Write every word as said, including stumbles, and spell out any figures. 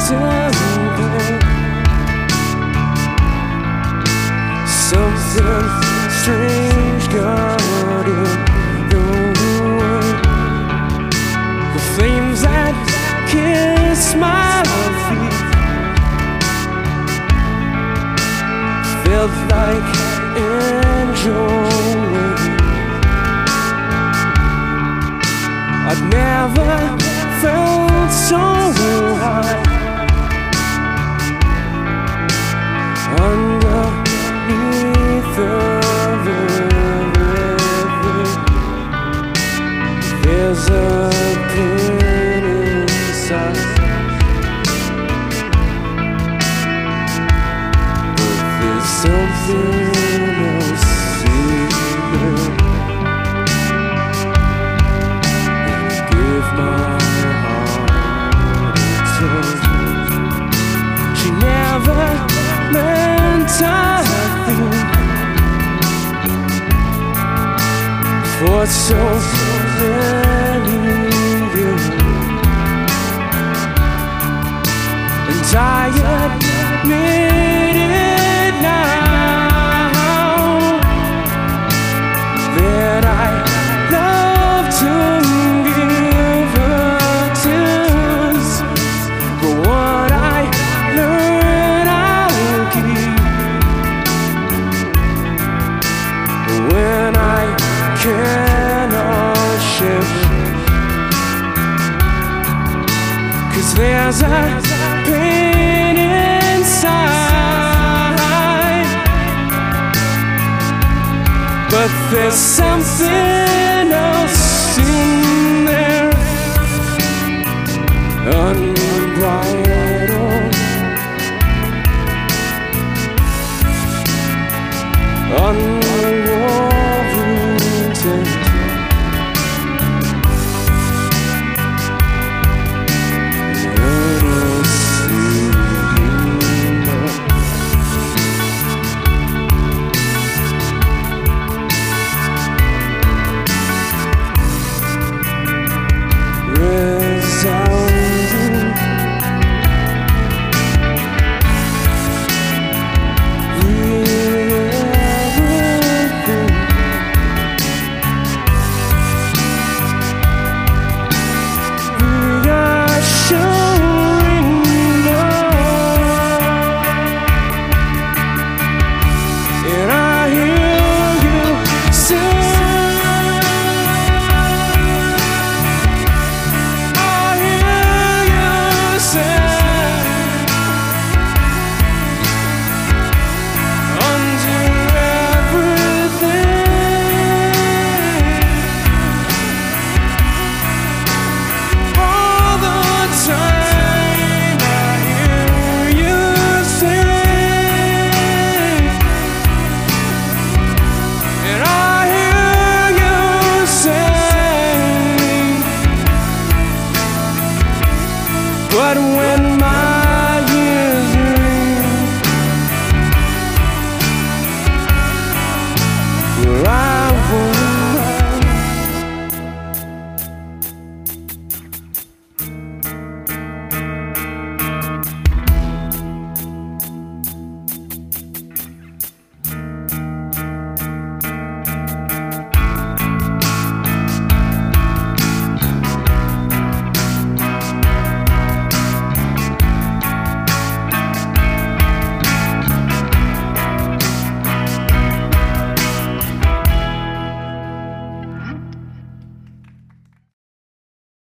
something, something strange got in the way. The flames that kiss my feet felt like angel wings. I'd never felt so high underneath the river. There's a pain inside, but there's something else in there. And give my she never meant a thing for so many years, and I admit it now that I love to give her tears, but what I learn I'll keep when I cannot shift. 'Cause there's a pain inside, but there's something else in there, unbridled, unwarranted. But when my